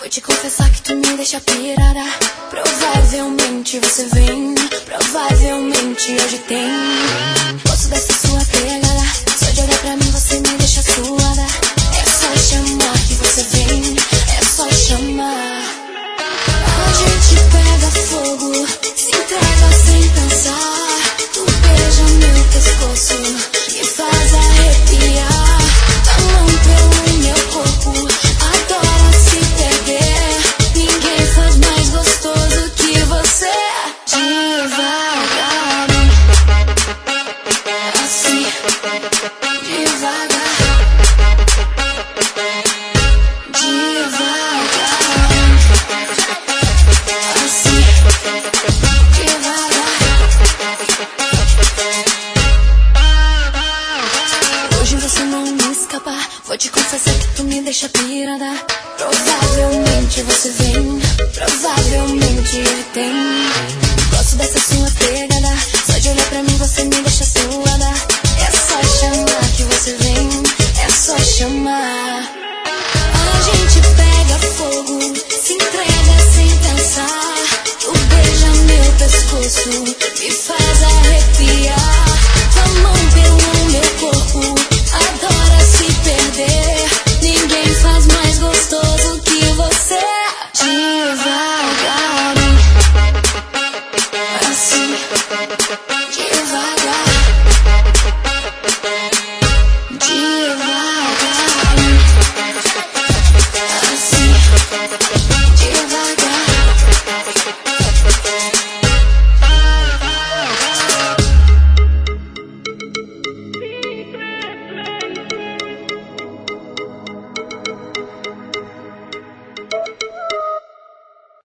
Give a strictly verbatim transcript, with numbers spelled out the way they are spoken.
te confessar que tu me deixa pirada. Provavelmente você vem, provavelmente hoje tem. Gosto dessa sua pegada, só de olhar pra mim você me deixa suada. É só chamar que você vem, é só chamar. A gente pega fogo, se entrega sem pensar. Tu beija meu pescoço, me faz arrepiar. A mão pelo meu corpo, adora se perder. Ninguém faz mais gostoso que você. Devagar, assim, devagar, devagar, assim, devagar. Hoje você não me escapa, vou te confessar que tu me deixa pirada. Provavelmente você vem, provavelmente ele tem.